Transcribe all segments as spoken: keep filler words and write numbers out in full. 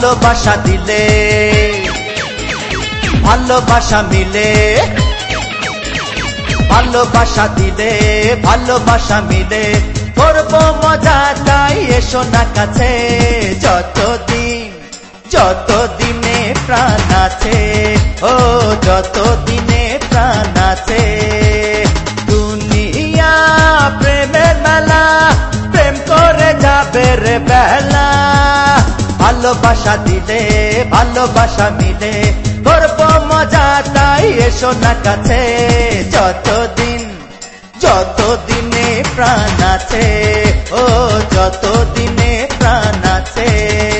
ভালোবাসা দিলে ভালোবাসা মিলে, ভালোবাসা দিলে ভালোবাসা মিলে, করবো মজা তাই এসো না কাছে। যতদিন যতদিনে প্রাণ আছে, ও যতদিনে প্রাণ আছে। দুনিয়া প্রেমের মেলা, প্রেম করে যাবে রে বেলা। ভালোবাসা দিলে ভালোবাসা মিলে, করবো মজা তাই এসো না কাছে। যতদিন যতদিনে প্রাণ আছে, ও যতদিনে প্রাণ আছে।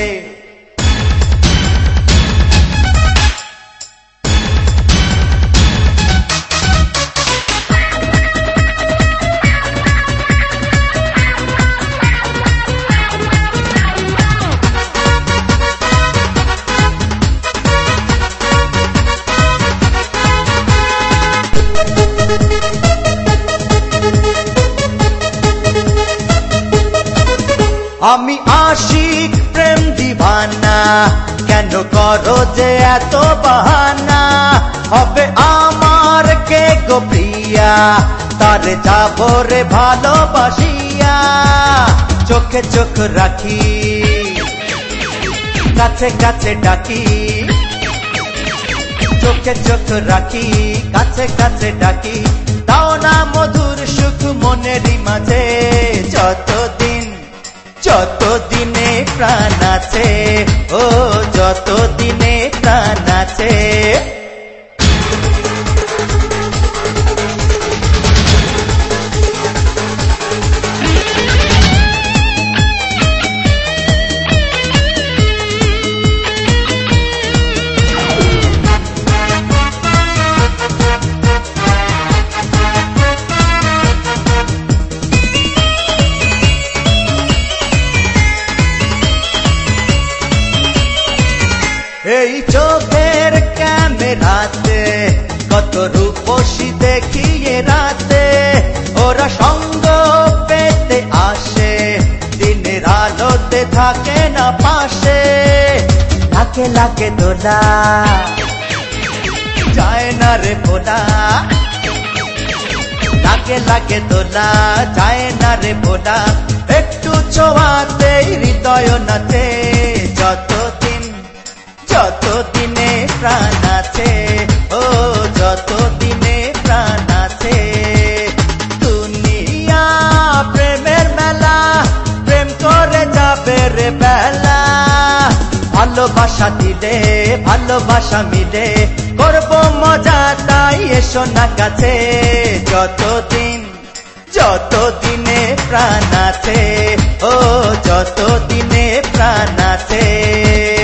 আমি আশিক প্রেম দিবানা, কেন করো যে এত বাহানা। হবে আমার কে গো প্রিয়া, তার যাবো রে ভালোবাসিয়া। চোখে চোখ রাখি, কাছে কাছে ডাকি। চোখে চোখ রাখি, কাছে কাছে ডাকি। তাও না মধুর সুখ মনেরই মাঝে। যতদিন যতদিনে প্রাণ আছে, ও যতদিনে প্রাণ আছে। এই চোখের ক্যামেরাতে কত রূপসী দেখিয়ে রাতে। ওরা সঙ্গ পেতে আসে, দিনের আলোতে থাকে না পাশে। লাগে লাগে দোলা, যায় না রে ভোলা। লাগে লাগে দোলা, যায় না রে ভোলা। একটু ছোঁয়াতেই হৃদয় নাচে। যতদিন যতদিনে প্রাণ আছে, ও যতদিনে প্রাণ আছে। দুনিয়া প্রেমের মেলা, প্রেম করে যাবে রে বেলা। ভালোবাসা দিলে ভালোবাসা মিলে, করবো মজা তাই এসো না কাছে। যতদিন যতদিনে প্রাণ আছে, ও যতদিনে প্রাণ আছে।